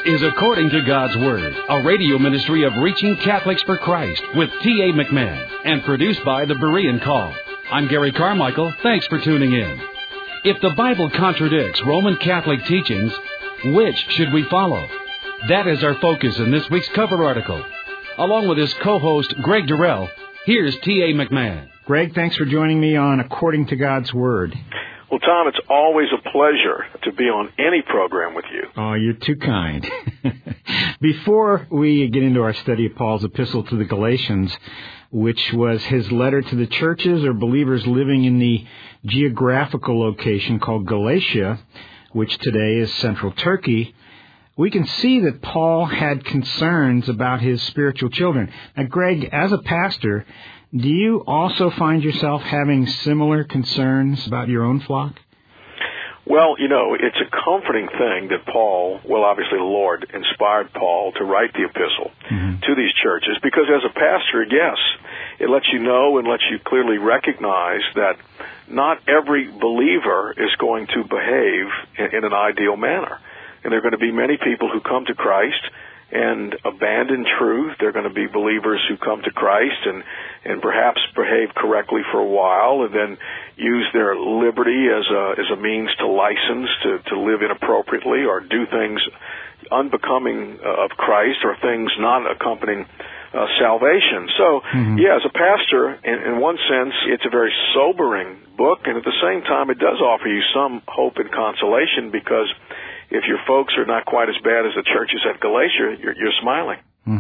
is According to God's Word, a radio ministry of reaching Catholics for Christ with T.A. McMahon and produced by the Berean Call. I'm Gary Carmichael. Thanks for tuning in. If the Bible contradicts Roman Catholic teachings, which should we follow? That is our focus in this week's cover article. Along with his co-host, Greg Durrell, here's T.A. McMahon. Greg, thanks for joining me on According to God's Word. Well, Tom, it's always a pleasure to be on any program with you. Oh, you're too kind. Before we get into our study of Paul's epistle to the Galatians, which was his letter to the churches or believers living in the geographical location called Galatia, which today is central Turkey, we can see that Paul had concerns about his spiritual children. Now, Greg, as a pastor, do you also find yourself having similar concerns about your own flock? Well, you know, it's a comforting thing that Paul, well, obviously the Lord inspired Paul to write the epistle to these churches, because as a pastor, yes, it lets you know and lets you clearly recognize that not every believer is going to behave in an ideal manner. And there are going to be many people who come to Christ and abandon truth. There are going to be believers who come to Christ and perhaps behave correctly for a while and then use their liberty as a means to license to live inappropriately or do things unbecoming of Christ or things not accompanying salvation. So, yeah, as a pastor, in one sense, it's a very sobering book, and at the same time, it does offer you some hope and consolation, because if your folks are not quite as bad as the churches at Galatia, you're smiling.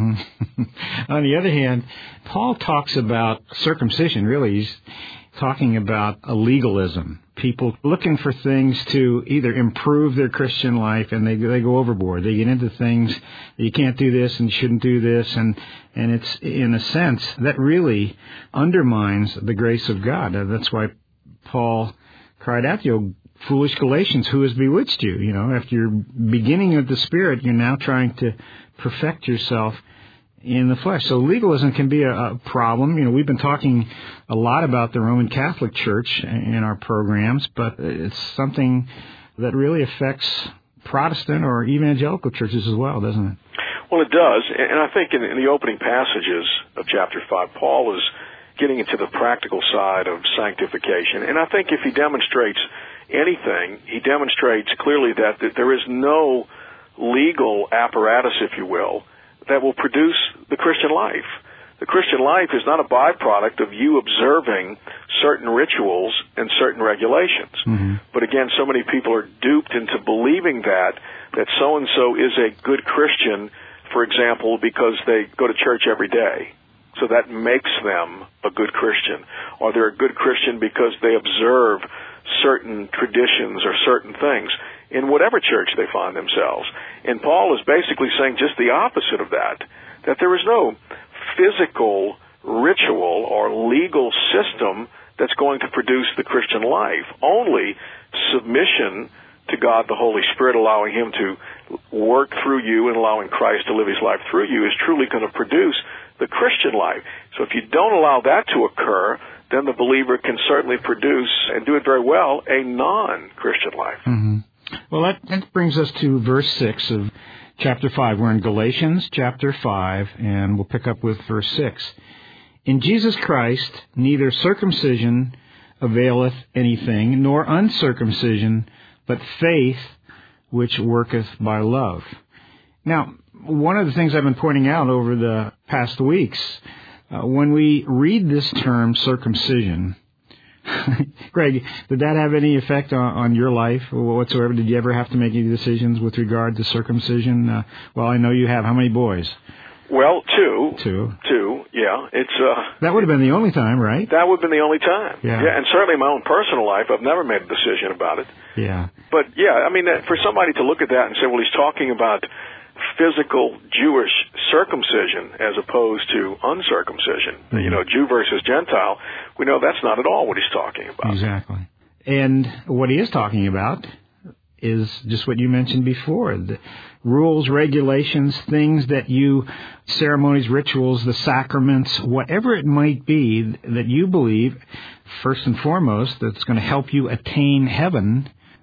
On the other hand, Paul talks about circumcision. Really, he's talking about a legalism. People looking for things to either improve their Christian life, and they go overboard. They get into things, you can't do this and you shouldn't do this, and it's, in a sense, that really undermines the grace of God. That's why Paul cried out to you, foolish Galatians, who has bewitched you? You know, after your beginning of the Spirit, you're now trying to perfect yourself in the flesh. So legalism can be a problem. You know, we've been talking a lot about the Roman Catholic Church in our programs, but it's something that really affects Protestant or evangelical churches as well, doesn't it? Well, it does. And I think in the opening passages of chapter 5, Paul is getting into the practical side of sanctification. And I think if he demonstrates anything, he demonstrates clearly that there is no legal apparatus, if you will, that will produce the Christian life. The Christian life is not a byproduct of you observing certain rituals and certain regulations. But again, so many people are duped into believing that so-and-so is a good Christian, for example, because they go to church every day. So that makes them a good Christian. Or they're a good Christian because they observe certain traditions or certain things in whatever church they find themselves. And Paul is basically saying just the opposite of that there is no physical ritual or legal system that's going to produce the Christian life. Only submission to God the Holy Spirit, allowing Him to work through you and allowing Christ to live His life through you, is truly going to produce the Christian life. So if you don't allow that to occur, then the believer can certainly produce, and do it very well, a non-Christian life. Well, that brings us to verse 6 of chapter 5. We're in Galatians chapter 5, and we'll pick up with verse 6. In Jesus Christ, neither circumcision availeth anything, nor uncircumcision, but faith which worketh by love. Now, one of the things I've been pointing out over the past weeks, when we read this term circumcision, Greg, did that have any effect on your life whatsoever? Did you ever have to make any decisions with regard to circumcision? Well, I know you have. How many boys? Well, two. Two, yeah. It's that would have been the only time, right? That would have been the only time. Yeah, and certainly in my own personal life, I've never made a decision about it. Yeah. But, yeah, I mean, for somebody to look at that and say, well, he's talking about physical Jewish circumcision as opposed to uncircumcision, you know, Jew versus Gentile, we know that's not at all what he's talking about. Exactly. And what he is talking about is just what you mentioned before, the rules, regulations, things that you, ceremonies, rituals, the sacraments, whatever it might be that you believe, first and foremost, that's going to help you attain heaven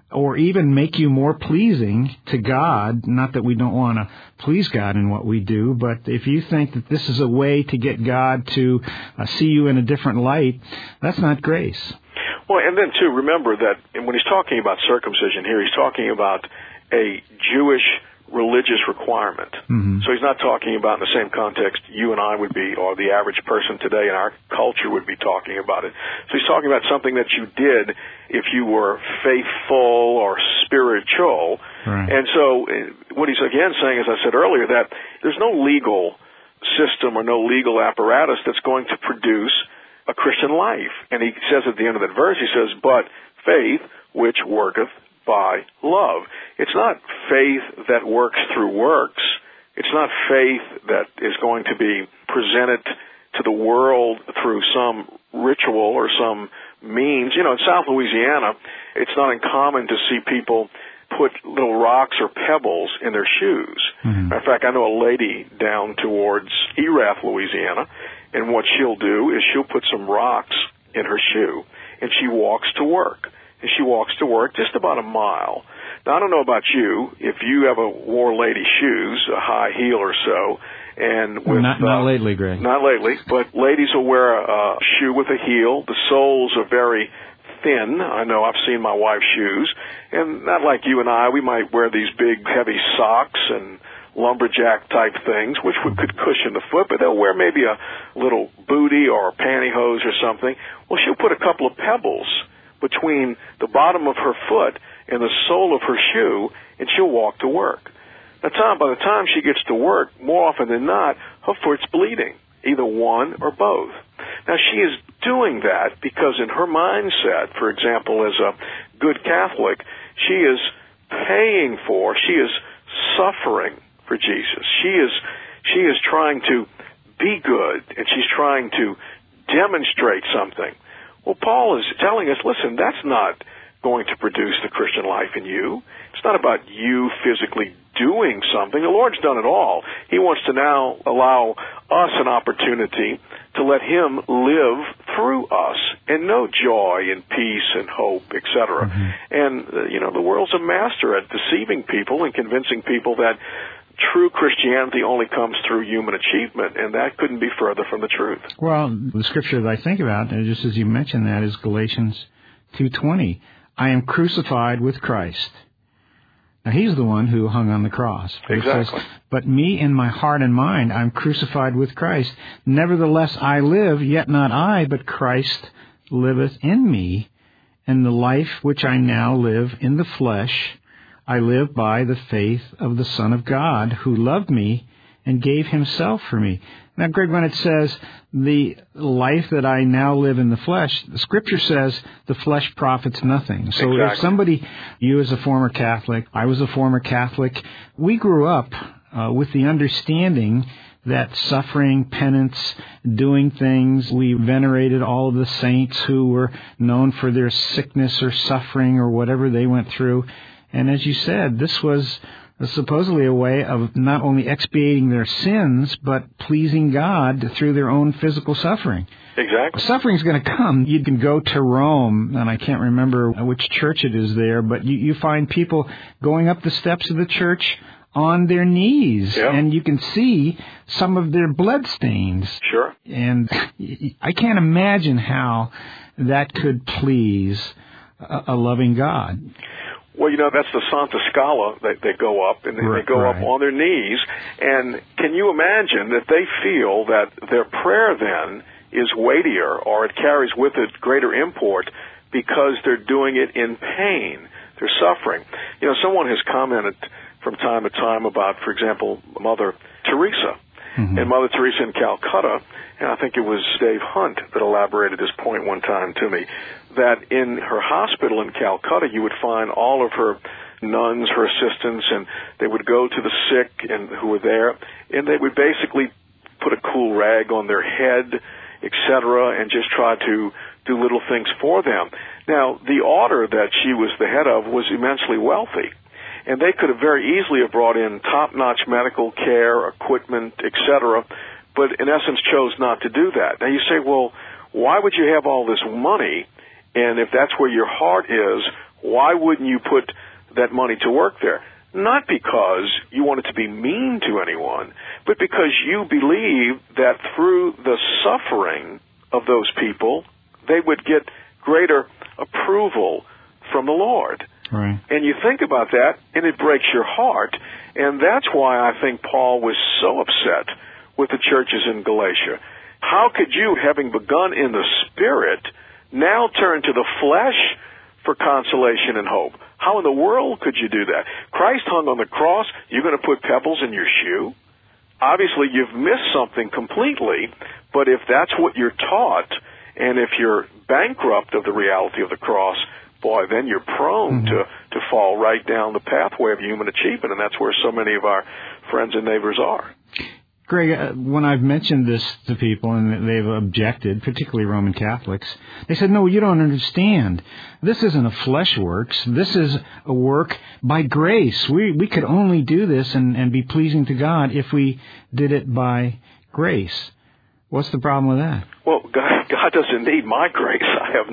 or even make you more pleasing to God. Not that we don't want to please God in what we do, but if you think that this is a way to get God to see you in a different light, that's not grace. Well, and then, too, remember that when he's talking about circumcision here, he's talking about a Jewish religious requirement. Mm-hmm. So he's not talking about in the same context you and I would be, or the average person today in our culture would be talking about it. So he's talking about something that you did if you were faithful or spiritual. Right. And so what he's again saying, as I said earlier, that there's no legal system or no legal apparatus that's going to produce a Christian life. And he says at the end of that verse, he says, but faith which worketh by love. It's not faith that works through works. It's not faith that is going to be presented to the world through some ritual or some means. You know, in South Louisiana, it's not uncommon to see people put little rocks or pebbles in their shoes. Mm-hmm. In fact, I know a lady down towards Erath, Louisiana, and what she'll do is she'll put some rocks in her shoe, and she walks to work. And she walks to work just about a mile. Now, I don't know about you, if you ever wore lady shoes, a high heel or so, and with... Not lately, Greg. Not lately, but ladies will wear a shoe with a heel. The soles are very thin. I know I've seen my wife's shoes. And not like you and I, we might wear these big, heavy socks and lumberjack-type things, which could cushion the foot, but they'll wear maybe a little bootie or pantyhose or something. Well, she'll put a couple of pebbles between the bottom of her foot and the sole of her shoe, and she'll walk to work. By the time she gets to work, more often than not, her foot's bleeding, either one or both. Now, she is doing that because in her mindset, for example, as a good Catholic, she is paying for, she is suffering for Jesus. She is trying to be good, and she's trying to demonstrate something. Well, Paul is telling us, listen, that's not going to produce the Christian life in you. It's not about you physically doing something. The Lord's done it all. He wants to now allow us an opportunity to let Him live through us and know joy and peace and hope, etc. Mm-hmm. And, the world's a master at deceiving people and convincing people that true Christianity only comes through human achievement, and that couldn't be further from the truth. Well, the scripture that I think about, just as you mentioned that, is Galatians 2:20. I am crucified with Christ. Now, He's the one who hung on the cross. But exactly. It says, but me in my heart and mind, I'm crucified with Christ. Nevertheless, I live, yet not I, but Christ liveth in me. And the life which I now live in the flesh, I live by the faith of the Son of God, who loved me and gave Himself for me. Now, Greg, when it says the life that I now live in the flesh, the Scripture says the flesh profits nothing. So exactly. If somebody, you as a former Catholic, I was a former Catholic, we grew up with the understanding that suffering, penance, doing things, we venerated all of the saints who were known for their sickness or suffering or whatever they went through. And as you said, this was supposedly a way of not only expiating their sins, but pleasing God through their own physical suffering. Exactly. Suffering's going to come. You can go to Rome, and I can't remember which church it is there, but you find people going up the steps of the church on their knees, yeah. And you can see some of their blood stains. Sure. And I can't imagine how that could please a loving God. Well, that's the Santa Scala that they go up, and they go up on their knees. And can you imagine that they feel that their prayer then is weightier, or it carries with it greater import because they're doing it in pain. They're suffering. Someone has commented from time to time about, for example, Mother Teresa. Mm-hmm. And Mother Teresa in Calcutta, and I think it was Dave Hunt that elaborated this point one time to me, that in her hospital in Calcutta, you would find all of her nuns, her assistants, and they would go to the sick and who were there, and they would basically put a cool rag on their head, etc., and just try to do little things for them. Now, the order that she was the head of was immensely wealthy, and they could have very easily have brought in top-notch medical care, equipment, etc., but in essence chose not to do that. Now you say, well, why would you have all this money? And if that's where your heart is, Why wouldn't you put that money to work there? Not because you wanted to be mean to anyone, but because you believe that through the suffering of those people, they would get greater approval from the Lord. Right. And you think about that, and it breaks your heart. And that's why I think Paul was so upset with the churches in Galatia. How could you, having begun in the Spirit, now turn to the flesh for consolation and hope? How in the world could you do that? Christ hung on the cross. You're going to put pebbles in your shoe? Obviously, you've missed something completely, but if that's what you're taught, and if you're bankrupt of the reality of the cross, boy, then you're prone to fall right down the pathway of human achievement, and that's where so many of our friends and neighbors are. Greg, when I've mentioned this to people and they've objected, particularly Roman Catholics, they said, no, you don't understand. This isn't a flesh works. This is a work by grace. We could only do this and be pleasing to God if we did it by grace. What's the problem with that? Well, God doesn't need my grace. I have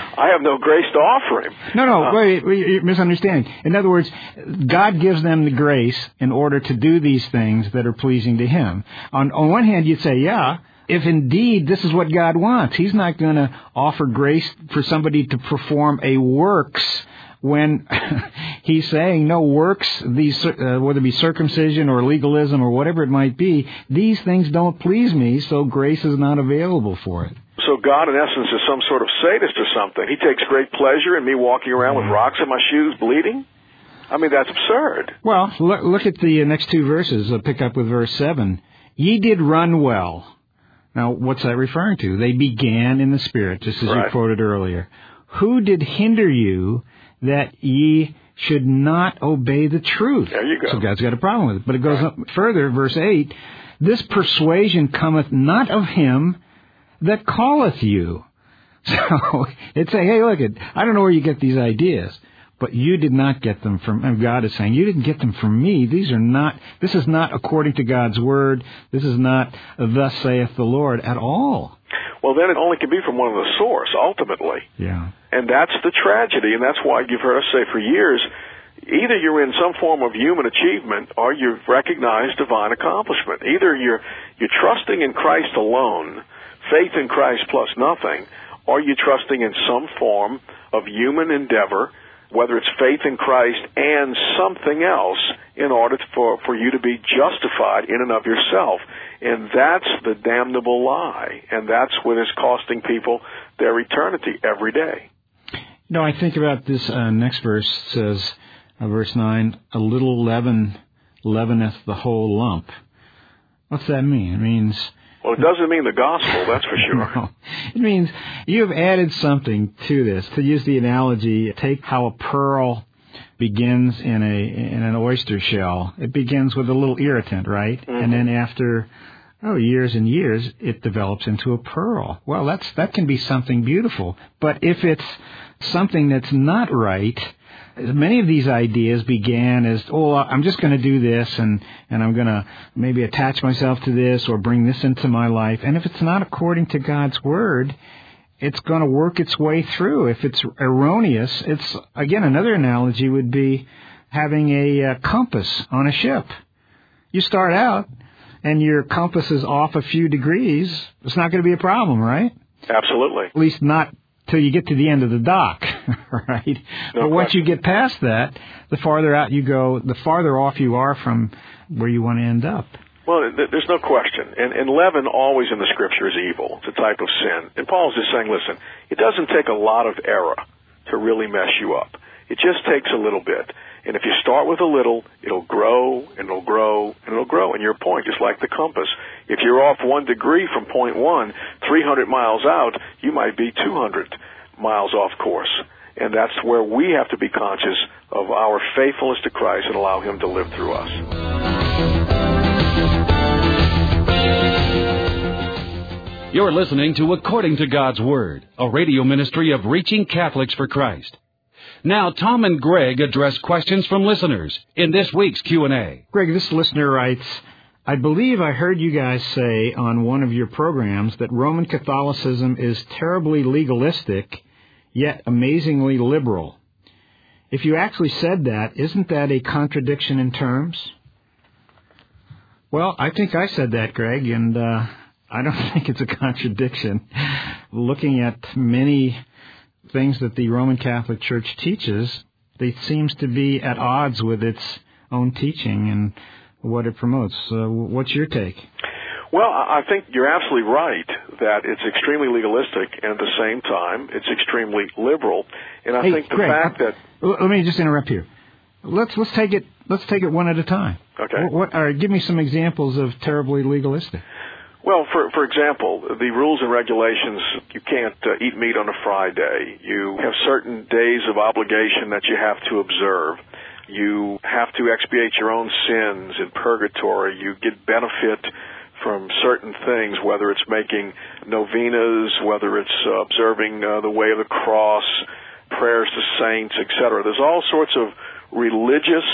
no grace to offer Him. No, wait, you're misunderstanding. In other words, God gives them the grace in order to do these things that are pleasing to Him. On one hand, you'd say, yeah, if indeed this is what God wants, He's not going to offer grace for somebody to perform a works when He's saying no works, these whether it be circumcision or legalism or whatever it might be, these things don't please me, so grace is not available for it. So God, in essence, is some sort of sadist or something. He takes great pleasure in me walking around with rocks in my shoes bleeding? I mean, that's absurd. Well, look at the next two verses. I'll pick up with verse 7. Ye did run well. Now, what's that referring to? They began in the Spirit, just as you quoted earlier. Who did hinder you that ye should not obey the truth? There you go. So God's got a problem with it. But it goes up further, verse 8. This persuasion cometh not of him that calleth you. So it's saying, hey, look, I don't know where you get these ideas, but you did not get them from, and God is saying, you didn't get them from me. This is not according to God's word. This is not thus saith the Lord at all. Well, then it only can be from one of the source, ultimately. Yeah. And that's the tragedy, and that's why you've heard us say for years, either you're in some form of human achievement or you've recognized divine accomplishment. Either you're trusting in Christ alone, faith in Christ plus nothing, or you're trusting in some form of human endeavor, whether it's faith in Christ and something else, in order for you to be justified in and of yourself. And that's the damnable lie, and that's what is costing people their eternity every day. No, I think about this next verse. Says, verse 9, a little leaven leaveneth the whole lump. What's that mean? It means... Well, it doesn't mean the gospel, that's for sure. No. It means you've added something to this. To use the analogy, take how a pearl begins in an oyster shell. It begins with a little irritant, right? Mm-hmm. And then after years and years, it develops into a pearl. Well, that can be something beautiful. But if it's something that's not right, many of these ideas began as, I'm just going to do this, and I'm going to maybe attach myself to this or bring this into my life. And if it's not according to God's word, it's going to work its way through. If it's erroneous, it's, again, another analogy would be having a compass on a ship. You start out, and your compass is off a few degrees, it's not going to be a problem, right? Absolutely. At least not till you get to the end of the dock, right? But once you get past that, the farther out you go, the farther off you are from where you want to end up. Well, there's no question. And leaven always in the Scripture is evil. It's a type of sin. And Paul's just saying, listen, it doesn't take a lot of error to really mess you up. It just takes a little bit. And if you start with a little, it'll grow, and it'll grow, and it'll grow. And your point, just like the compass, if you're off 1 degree from point 1, 300 miles out, you might be 200 miles off course. And that's where we have to be conscious of our faithfulness to Christ and allow Him to live through us. You're listening to According to God's Word, a radio ministry of Reaching Catholics for Christ. Now, Tom and Greg address questions from listeners in this week's Q&A. Greg, this listener writes, I believe I heard you guys say on one of your programs that Roman Catholicism is terribly legalistic, yet amazingly liberal. if you actually said that, isn't that a contradiction in terms? Well, I think I said that, Greg, and I don't think it's a contradiction. Looking at many things that the Roman Catholic Church teaches, it seems to be at odds with its own teaching and what it promotes. What's your take? Well, I think you're absolutely right that it's extremely legalistic, and at the same time, it's extremely liberal. And I think the Greg, fact that... Let me just interrupt you. Let's take it one at a time. Okay. Give me some examples of terribly legalistic. Well, for example, the rules and regulations, you can't eat meat on a Friday. You have certain days of obligation that you have to observe. You have to expiate your own sins in purgatory. You get benefit from certain things, whether it's making novenas, whether it's observing the way of the cross, prayers to saints, etc. There's all sorts of religious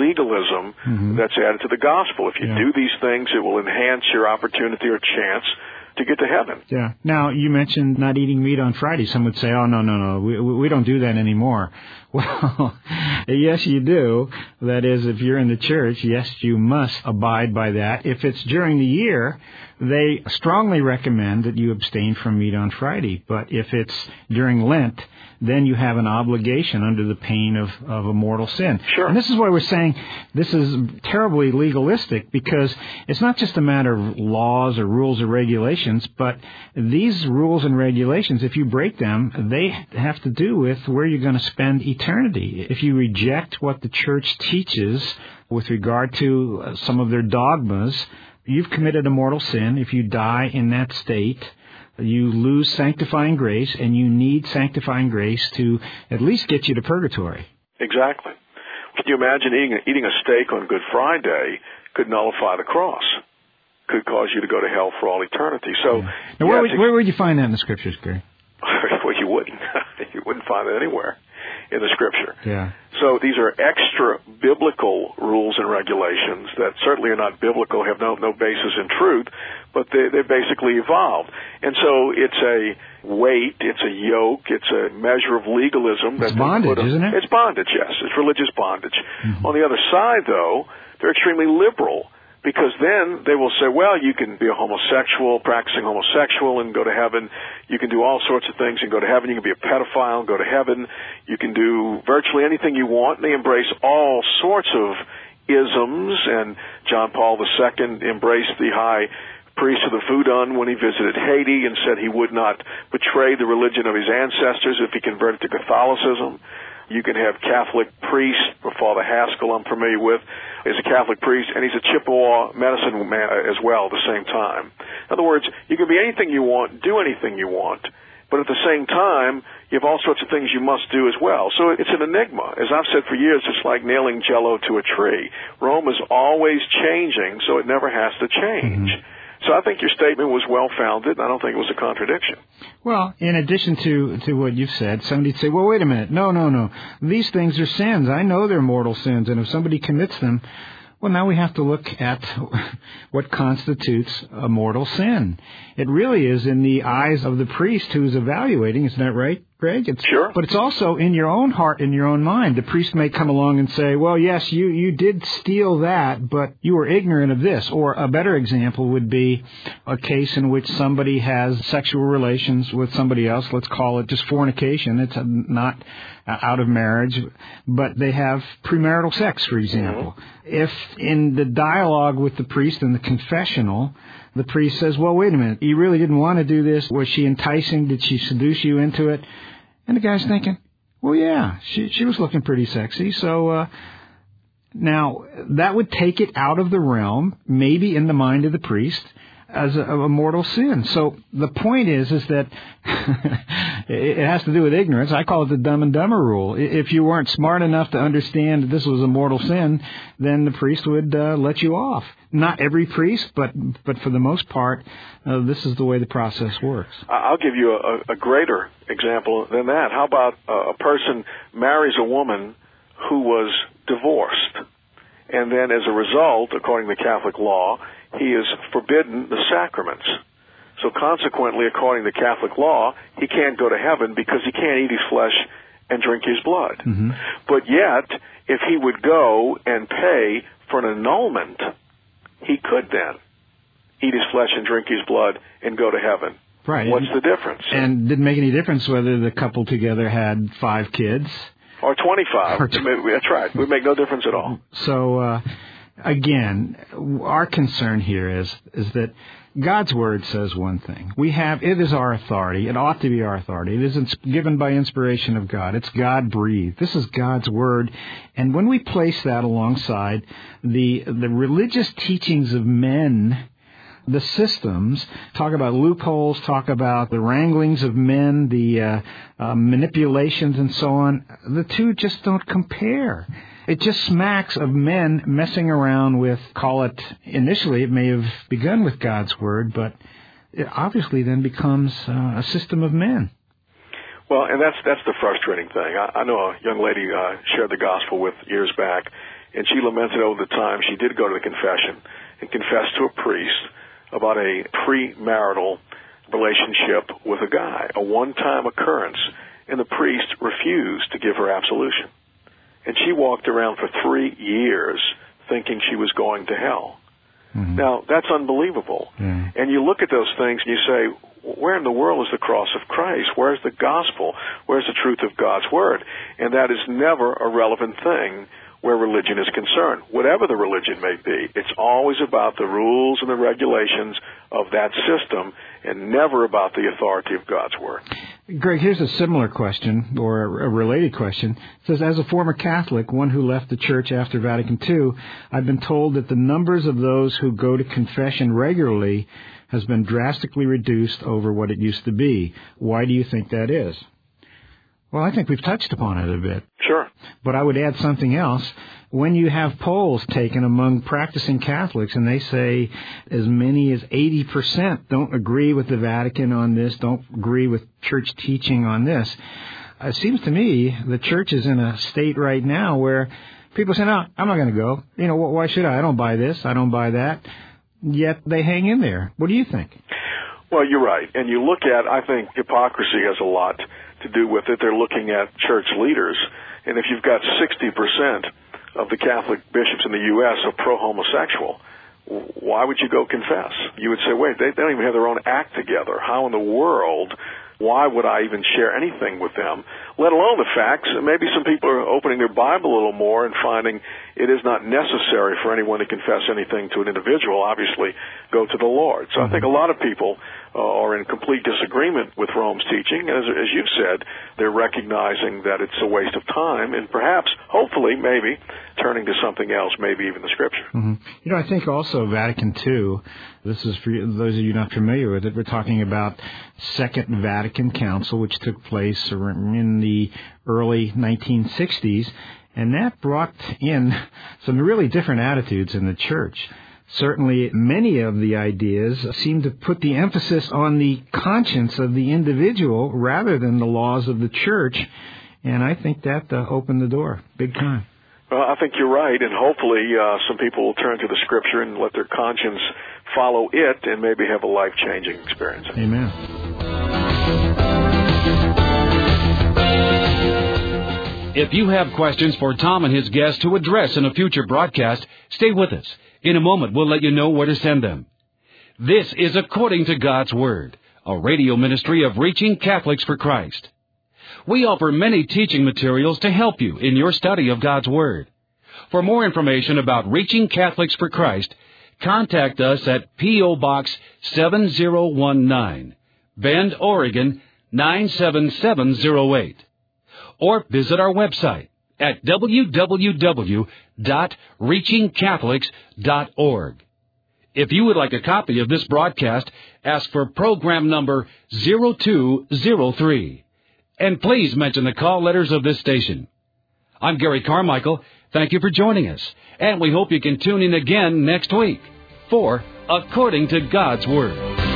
legalism that's added to the gospel. If you do these things, it will enhance your opportunity or chance to get to heaven. Yeah. Now, you mentioned not eating meat on Friday. Some would say, oh, no, we don't do that anymore. Well, yes, you do. That is, if you're in the church, yes, you must abide by that. If it's during the year, they strongly recommend that you abstain from meat on Friday. But if it's during Lent, then you have an obligation under the pain of a mortal sin. Sure. And this is why we're saying this is terribly legalistic, because it's not just a matter of laws or rules or regulations, but these rules and regulations, if you break them, they have to do with where you're going to spend eternity. If you reject what the church teaches with regard to some of their dogmas, you've committed a mortal sin. If you die in that state, you lose sanctifying grace, and you need sanctifying grace to at least get you to purgatory. Exactly. Can you imagine eating a steak on Good Friday could nullify the cross, could cause you to go to hell for all eternity? So, Now, where would you find that in the Scriptures, Gary? Well, you wouldn't. You wouldn't find it anywhere in the Scripture. Yeah. So these are extra biblical rules and regulations that certainly are not biblical, have no basis in truth, but they basically evolved. And so it's a weight, it's a yoke, it's a measure of legalism. It's bondage, isn't it? It's bondage, yes. It's religious bondage. On the other side, though, they're extremely liberal, because then they will say, well, you can be a homosexual, practicing homosexual, and go to heaven. You can do all sorts of things and go to heaven. You can be a pedophile and go to heaven. You can do virtually anything you want. And they embrace all sorts of isms, and John Paul II embraced the high priest of the Voodoo when he visited Haiti and said he would not betray the religion of his ancestors if he converted to Catholicism. You can have Catholic priests, Father Haskell I'm familiar with, is a Catholic priest, and he's a Chippewa medicine man as well at the same time. In other words, you can be anything you want, do anything you want, but at the same time, you have all sorts of things you must do as well. So it's an enigma. As I've said for years, it's like nailing Jell-O to a tree. Rome is always changing, so it never has to change. So I think your statement was well-founded. I don't think it was a contradiction. Well, in addition to what you've said, somebody'd say, well, wait a minute. No. These things are sins. I know they're mortal sins, and if somebody commits them, well, now we have to look at what constitutes a mortal sin. It really is in the eyes of the priest who's evaluating. Isn't that right, Greg? Sure. But it's also in your own heart, in your own mind. The priest may come along and say, well, yes, you did steal that, but you were ignorant of this. Or a better example would be a case in which somebody has sexual relations with somebody else. Let's call it just fornication. It's not out of marriage, but they have premarital sex, for example. If in the dialogue with the priest in the confessional, the priest says, well, wait a minute, you really didn't want to do this. Was she enticing? Did she seduce you into it? And the guy's thinking, well, yeah, she was looking pretty sexy. So now that would take it out of the realm, maybe in the mind of the priest, as a mortal sin. So the point is that it has to do with ignorance. I call it the Dumb and Dumber rule. If you weren't smart enough to understand that this was a mortal sin, then the priest would let you off. Not every priest, but for the most part, this is the way the process works. I'll give you a greater example than that. How about a person marries a woman who was divorced, and then as a result, according to Catholic law, he is forbidden the sacraments. So consequently, according to Catholic law, he can't go to heaven because he can't eat his flesh and drink his blood. Mm-hmm. But yet, if he would go and pay for an annulment, he could then eat his flesh and drink his blood and go to heaven. Right. What's the difference? And didn't make any difference whether the couple together had 5 kids. Or 25. That's right. It would make no difference at all. So, again, our concern here is that God's Word says one thing. It is our authority. It ought to be our authority. It is given by inspiration of God. It's God-breathed. This is God's Word. And when we place that alongside the religious teachings of men, the systems, talk about loopholes, talk about the wranglings of men, the manipulations and so on, the two just don't compare. It just smacks of men messing around with, initially it may have begun with God's Word, but it obviously then becomes a system of men. Well, and that's the frustrating thing. I know a young lady shared the gospel with years back, and she lamented over the time she did go to the confession and confess to a priest about a premarital relationship with a guy, a one-time occurrence, and the priest refused to give her absolution. And she walked around for 3 years thinking she was going to hell. Mm-hmm. Now, that's unbelievable. Mm. And you look at those things and you say, where in the world is the cross of Christ? Where's the gospel? Where's the truth of God's Word? And that is never a relevant thing where religion is concerned. Whatever the religion may be, it's always about the rules and the regulations of that system and never about the authority of God's Word. Greg, here's a similar question, or a related question. It says, as a former Catholic, one who left the Church after Vatican II, I've been told that the numbers of those who go to confession regularly has been drastically reduced over what it used to be. Why do you think that is? Well, I think we've touched upon it a bit. Sure. But I would add something else. When you have polls taken among practicing Catholics and they say as many as 80% don't agree with the Vatican on this, don't agree with church teaching on this, it seems to me the church is in a state right now where people say, no, I'm not going to go. Why should I? I don't buy this. I don't buy that. Yet they hang in there. What do you think? Well, you're right. And you look at, I think hypocrisy has a lot to do with it. They're looking at church leaders. And if you've got 60% of the Catholic bishops in the U.S. are pro-homosexual, why would you go confess? You would say, wait, they don't even have their own act together. How in the world, why would I even share anything with them, let alone the facts? Maybe some people are opening their Bible a little more and finding it is not necessary for anyone to confess anything to an individual. Obviously, go to the Lord. So I think a lot of people are in complete disagreement with Rome's teaching. As you've said, they're recognizing that it's a waste of time and perhaps, hopefully, maybe, turning to something else, maybe even the Scripture. Mm-hmm. I think also Vatican II, this is for those of you not familiar with it, we're talking about Second Vatican Council, which took place in the early 1960s, and that brought in some really different attitudes in the church. Certainly, many of the ideas seem to put the emphasis on the conscience of the individual rather than the laws of the church, and I think that opened the door big time. Well, I think you're right, and hopefully some people will turn to the Scripture and let their conscience follow it and maybe have a life-changing experience. Amen. If you have questions for Tom and his guests to address in a future broadcast, stay with us. In a moment, we'll let you know where to send them. This is According to God's Word, a radio ministry of Reaching Catholics for Christ. We offer many teaching materials to help you in your study of God's Word. For more information about Reaching Catholics for Christ, contact us at P.O. Box 7019, Bend, Oregon 97708. Or visit our website at www.reachingcatholics.org. If you would like a copy of this broadcast, ask for program number 0203. And please mention the call letters of this station. I'm Gary Carmichael. Thank you for joining us. And we hope you can tune in again next week for According to God's Word.